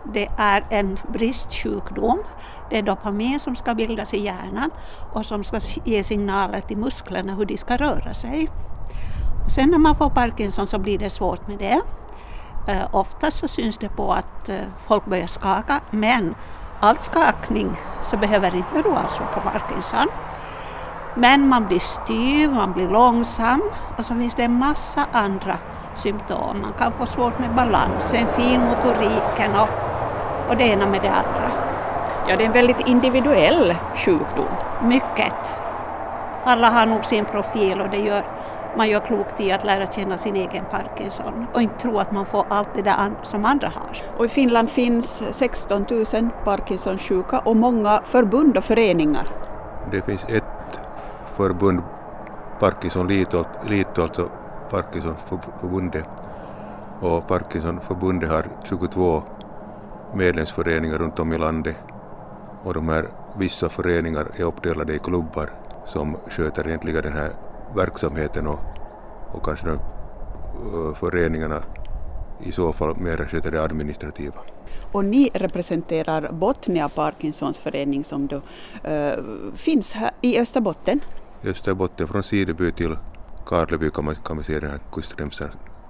Det är en bristsjukdom. Det är dopamin som ska bildas i hjärnan och som ska ge signaler till musklerna hur de ska röra sig. Och sen när man får Parkinson så blir det svårt med det. Oftast så syns det på att folk börjar skaka, men all skakning så behöver inte bero alltså på Parkinson. Men man blir styv, man blir långsam och så finns det en massa andra symptom. Man kan få svårt med balansen, finmotoriken och det ena med det andra. Ja, det är en väldigt individuell sjukdom. Mycket. Alla har nog sin profil och man gör klokt i att lära känna sin egen Parkinson och inte tro att man får allt det där som andra har. Och i Finland finns 16 000 Parkinson-sjuka och många förbund och föreningar. Det finns ett förbund, Parkinson Liitto, alltså Parkinsonförbundet. Och Parkinsonförbundet har 22 medlemsföreningar runt om i landet. Och de här vissa föreningar är uppdelade i klubbar som sköter egentligen den här verksamheten och kanske de föreningarna i så fall mer sköter det administrativa. Och ni representerar Botnia Parkinsons förening som då finns här i Österbotten. I Österbotten från Sideby till Karleby kan man se den här kustremsan.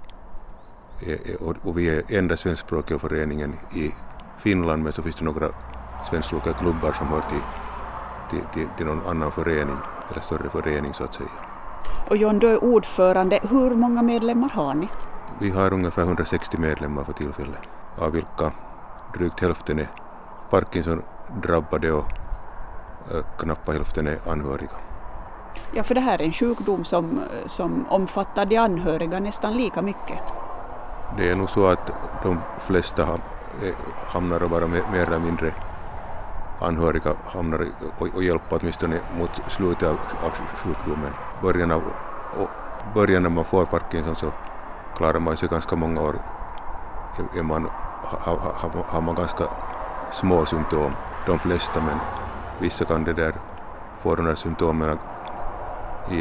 Och vi är enda svenskspråkiga föreningen i Finland, men så finns det några svenskspråkiga klubbar som hör till någon annan förening eller större förening så att säga. Och John, du är ordförande. Hur många medlemmar har ni? Vi har ungefär 160 medlemmar för tillfället, av vilka drygt hälften är Parkinson-drabbade och knappt hälften är anhöriga. Ja, för det här är en sjukdom som omfattar de anhöriga nästan lika mycket. Det är nog så att de flesta hamnar att vara mer eller mindre anhöriga hamnar och hjälpa åtminstone mot slutet av sjukdomen. Början när man får Parkinson så klarar man sig ganska många år. Har man ganska små symptom, de flesta, men vissa kan det där få de här symptomen i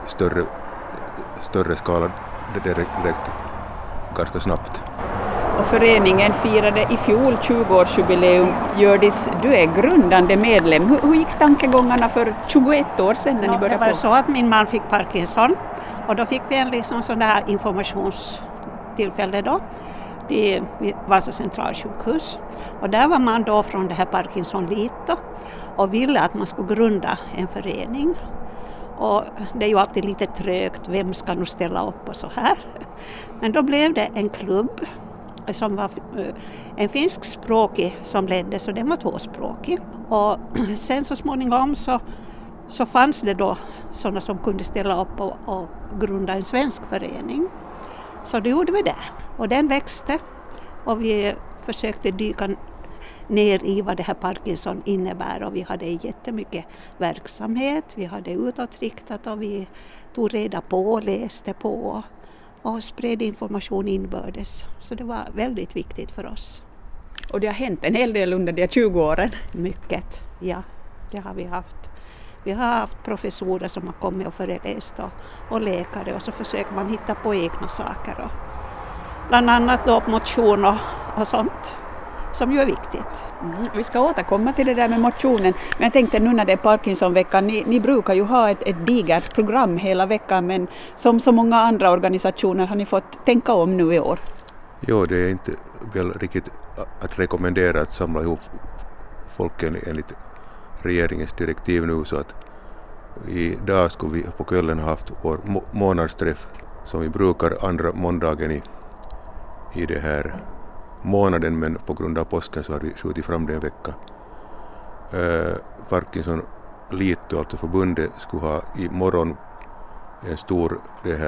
större skala direkt ganska snabbt. Och föreningen firade i fjol 20-årsjubileum. Hjördis, du är grundande medlem. Hur gick tankegångarna för 21 år sedan när ni började på? Det var så att min man fick Parkinson och då fick vi en liksom sån där informationstillfälle då till Vasa centralsjukhus. Och där var man då från det här Parkinson Liitto och ville att man skulle grunda en förening. Och det är ju alltid lite trögt, vem ska nu ställa upp och så här. Men då blev det en klubb som var en finskspråkig som ledde, så den var tvåspråkig. Och sen så småningom så fanns det då sådana som kunde ställa upp och grunda en svensk förening. Så då gjorde vi det. Och den växte och vi försökte dyka ner i vad det här Parkinson innebär, och vi hade jättemycket verksamhet, vi hade utåtriktat och vi tog reda på, läste på och spred information inbördes. Så det var väldigt viktigt för oss. Och det har hänt en hel del under de 20 åren? Mycket, ja. Det har vi haft. Vi har haft professorer som har kommit och föreläst och läkare, och så försöker man hitta på egna saker. Och bland annat då motion och sånt som ju är viktigt. Vi ska återkomma till det där med motionen, men jag tänkte nu när det är Parkinsonveckan, ni brukar ju ha ett digert program hela veckan, men som så många andra organisationer har ni fått tänka om nu i år? Jo, det är inte väl riktigt att rekommendera att samla ihop folken enligt regeringens direktiv nu, så att idag skulle vi på kvällen haft vår månadsträff som vi brukar andra måndagen i det här månaden, men på grund av påsken så har vi skjutit fram det en vecka. Parkinson Liitto, alltså förbundet, skulle ha imorgon en stor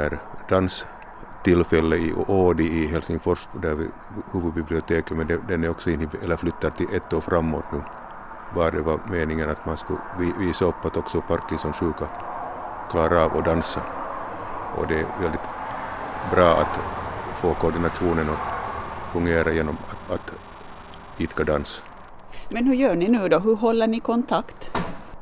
danstillfälle i Ådi i Helsingfors, där vid huvudbiblioteket, men den är också flyttar till ett år framåt nu. Bara det var meningen att man skulle visa upp att också Parkinson-sjuka klarar av att dansa. Och det är väldigt bra att få koordinationen att fungera genom att idka dans. Men hur gör ni nu då? Hur håller ni kontakt?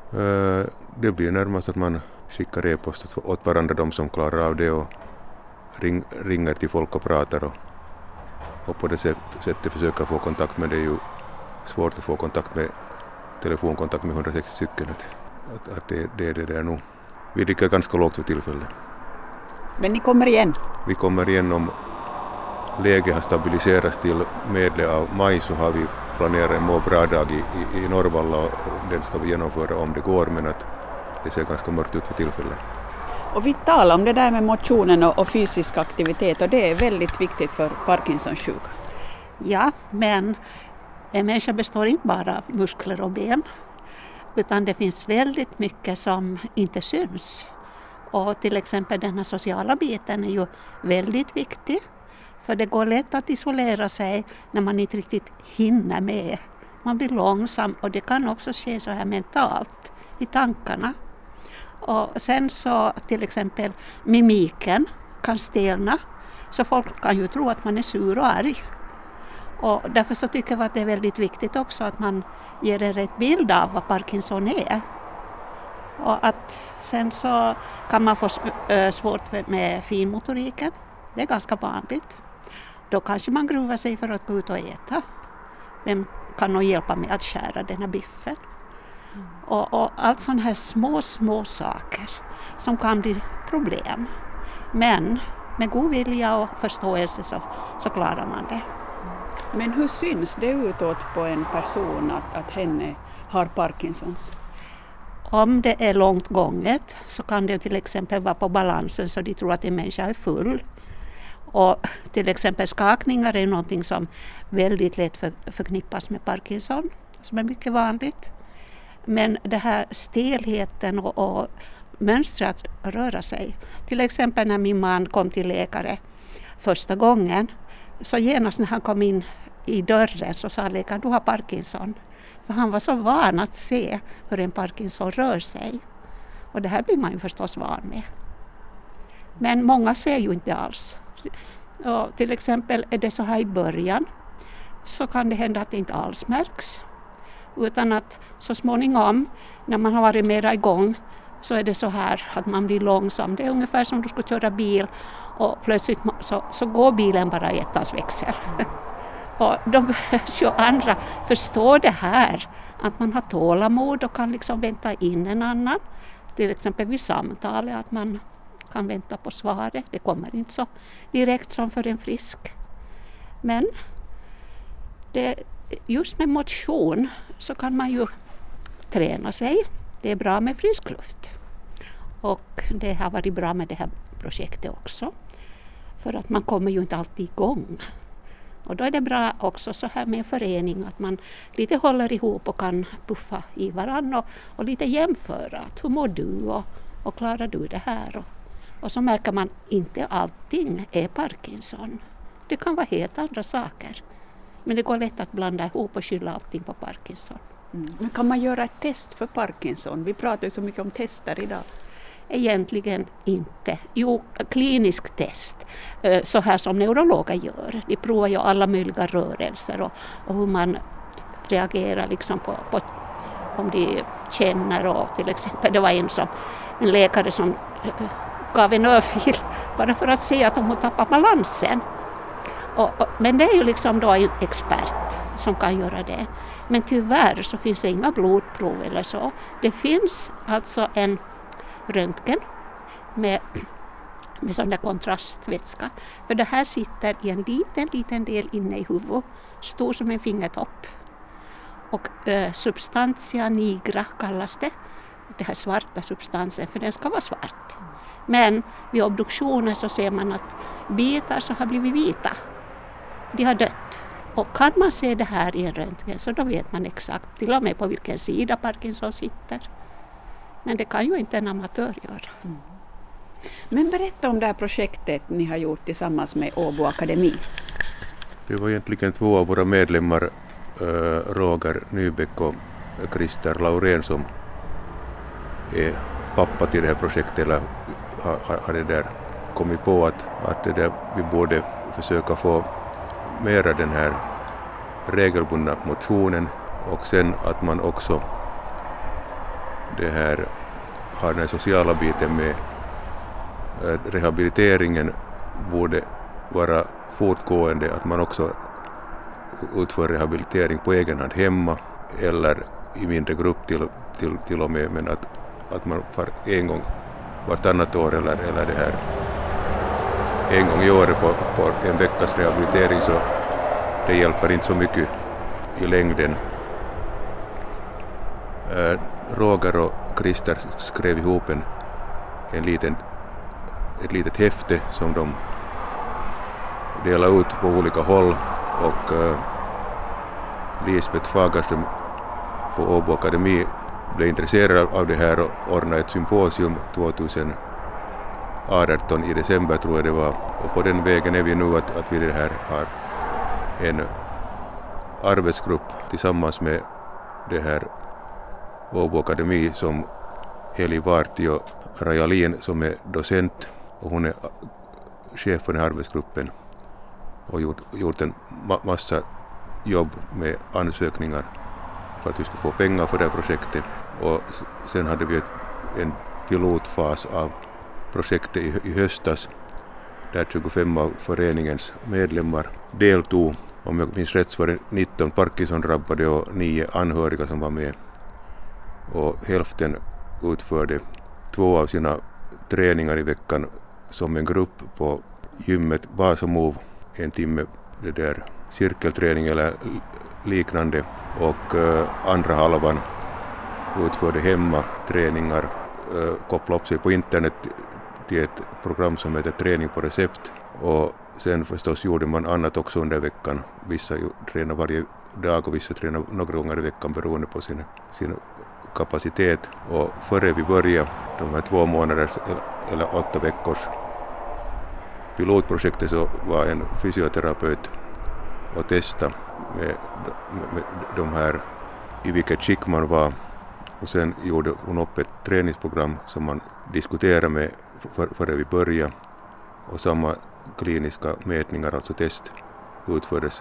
Det blir närmast att man skickar e-post åt varandra, de som klarar av det, och ringer till folk och pratar. Och och på det sättet försöka få kontakt med det är ju svårt att få kontakt med telefonkontakt med 160 stycken. Att det är det där nog. Vi ligger ganska lågt för tillfället. Men ni kommer igen? Vi kommer igen om läget har stabiliserats till medel av maj, så har vi planerat en må bra-dag i Norrvalla och den ska vi genomföra om det går, men att det ser ganska mörkt ut för tillfället. Och vi talar om det där med motionen och fysisk aktivitet, och det är väldigt viktigt för Parkinsons sjuka. Ja, men en människa består inte bara av muskler och ben, utan det finns väldigt mycket som inte syns. Och till exempel den här sociala biten är ju väldigt viktig, för det går lätt att isolera sig när man inte riktigt hinner med. Man blir långsam, och det kan också ske så här mentalt i tankarna. Och sen så till exempel mimiken kan stelna, så folk kan ju tro att man är sur och arg. Och därför så tycker jag att det är väldigt viktigt också att man ger en rätt bild av vad Parkinson är. Och att sen så kan man få svårt med finmotoriken. Det är ganska vanligt. Då kanske man gruvar sig för att gå ut och äta. Vem kan nog hjälpa med att skära den här biffen? Och allt sådana här små saker som kan bli problem. Men med god vilja och förståelse så klarar man det. Men hur syns det utåt på en person att henne har Parkinsons? Om det är långt gånget så kan det till exempel vara på balansen så de tror att en människa är full. Och till exempel skakningar är någonting som väldigt lätt förknippas med Parkinson, som är mycket vanligt. Men det här stelheten och mönstret att röra sig. Till exempel när min man kom till läkare första gången, så genast när han kom in i dörren så sa läkaren, du har Parkinson. För han var så van att se hur en Parkinson rör sig. Och det här blir man ju förstås van med. Men många ser ju inte alls. Och till exempel är det så här i början, så kan det hända att det inte alls märks. Utan att så småningom, när man har varit mera igång, så är det så här att man blir långsam. Det är ungefär som du ska köra bil och plötsligt så går bilen bara i ettans växel. Och då behövs ju andra förstå det här, att man har tålamod och kan liksom vänta in en annan. Till exempel vid samtalet, att man kan vänta på svaret. Det kommer inte så direkt som för en frisk. Men just med motion så kan man ju träna sig. Det är bra med frisk luft. Och det har varit bra med det här projektet också. För att man kommer ju inte alltid igång. Och då är det bra också så här med en förening att man lite håller ihop och kan puffa i varandra och lite jämföra. Att hur mår du och klarar du det här? Och så märker man inte allting är Parkinson. Det kan vara helt andra saker. Men det går lätt att blanda ihop och skylla allting på Parkinson. Men kan man göra ett test för Parkinson? Vi pratar ju så mycket om tester idag. Egentligen inte. Jo, klinisk test, så här som neurologer gör. De provar ju alla möjliga rörelser och hur man reagerar liksom på om de känner. Och till exempel det var en läkare som gav en örfil bara för att se att hon tappar balansen. Men det är ju liksom då en expert som kan göra det. Men tyvärr så finns det inga blodprov eller så. Det finns alltså en röntgen med sån där kontrastvätska. För det här sitter i en liten del inne i huvudet, stor som en fingertopp. Och substantia nigra kallas det här svarta substansen, för den ska vara svart. Men vid obduktioner så ser man att bitar så har blivit vita. De har dött. Och kan man se det här i en röntgen så då vet man exakt till och med på vilken sida Parkinson sitter. Men det kan ju inte en amatör göra. Men berätta om det här projektet ni har gjort tillsammans med Åbo Akademi. Det var egentligen två av våra medlemmar, Roger Nybäck och Christer Laurén, som är pappa till det här projektet, eller har det där kommit på att det där, vi borde försöka få mera den här regelbundna motionen, och sen att man också det här har den sociala biten med rehabiliteringen borde vara fortgående, att man också utför rehabilitering på egen hand hemma eller i mindre grupp till och med, men att man får en gång vartannat år eller det här en gång i året på en veckas rehabilitering, så det hjälper inte så mycket i längden. Roger och Christer skrev ihop ett litet häfte som de delade ut på olika håll, och Lisbeth Fagerström på Åbo Akademi blev intresserad av det här och ordnade ett symposium 2018 i december, tror jag det var. Och på den vägen är vi nu att vi det här har en arbetsgrupp tillsammans med det här Åbo Akademi som Heli Vartio Rajalin som är docent, och hon är chef för den här arbetsgruppen och gjort en massa jobb med ansökningar för att vi ska få pengar för det här projektet. Och sen hade vi en pilotfas av projektet i höstas där 25 av föreningens medlemmar deltog. Om jag minns rätt så var det 19 Parkinson-drabbade och 9 anhöriga som var med. Och hälften utförde 2 av sina träningar i veckan som en grupp på gymmet Vasamove, en timme det där cirkelträning eller liknande, och andra halvan utförde hemma träningar, kopplade upp sig på internet till ett program som heter Träning på recept, och sen förstås gjorde man annat också under veckan. Vissa tränar varje dag och vissa tränar några gånger i veckan beroende på sin kapacitet. Och före vi började de här 2 månaders eller 8 veckors pilotprojektet så var en fysioterapeut och testa med de här i vilket skick man var, och sen gjorde hon upp ett träningsprogram som man diskuterade med före vi började, och samma kliniska mätningar, alltså test, utfördes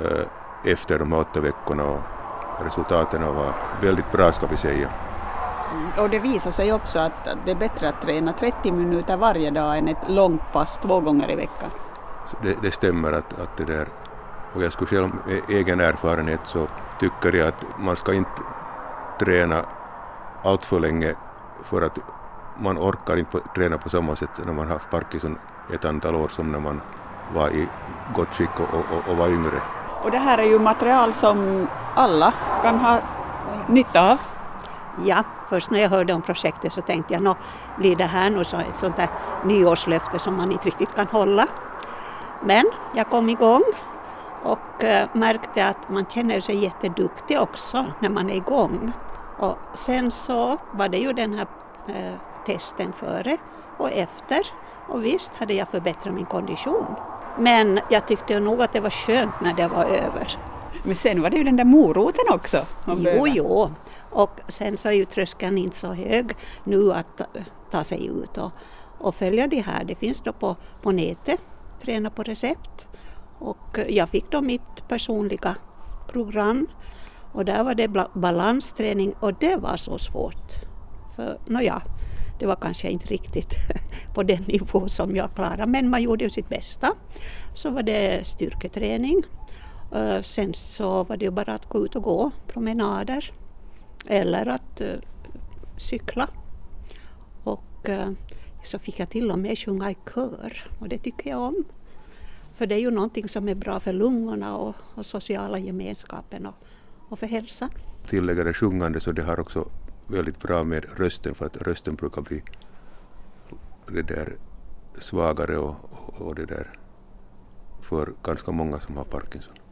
efter de 8 veckorna, och resultaten var väldigt bra, ska vi säga. Och det visar sig också att det är bättre att träna 30 minuter varje dag än ett långt pass 2 gånger i veckan. Det stämmer att det där, och jag skulle själv med egen erfarenhet så tycker jag att man ska inte träna allt för länge, för att man orkar inte träna på samma sätt när man har haft Parkinson ett antal år som när man var i gott skick och var yngre. Och det här är ju material som alla kan ha nytta av. Ja, först när jag hörde om projektet så tänkte jag, blir det här nog så ett sånt där nyårslöfte som man inte riktigt kan hålla. Men jag kom igång och märkte att man känner sig jätteduktig också när man är igång. Och sen så var det ju den här testen före och efter, och visst hade jag förbättrat min kondition. Men jag tyckte nog att det var skönt när det var över. Men sen var det ju den där moroten också. Jo. Och sen så är ju tröskeln inte så hög nu att ta sig ut och följa det här. Det finns då på nätet, träna på recept. Och jag fick då mitt personliga program. Och där var det balansträning, och det var så svårt. För det var kanske inte riktigt på den nivå som jag klarade, men man gjorde ju sitt bästa. Så var det styrketräning. Sen så var det ju bara att gå ut och gå promenader eller att cykla. Och så fick jag till och med sjunga i kör, och det tycker jag om. För det är ju någonting som är bra för lungorna och sociala gemenskapen och för hälsan. Tilläggare sjungande, så det har också väldigt bra med rösten, för att rösten brukar bli det där svagare och det där för ganska många som har Parkinson.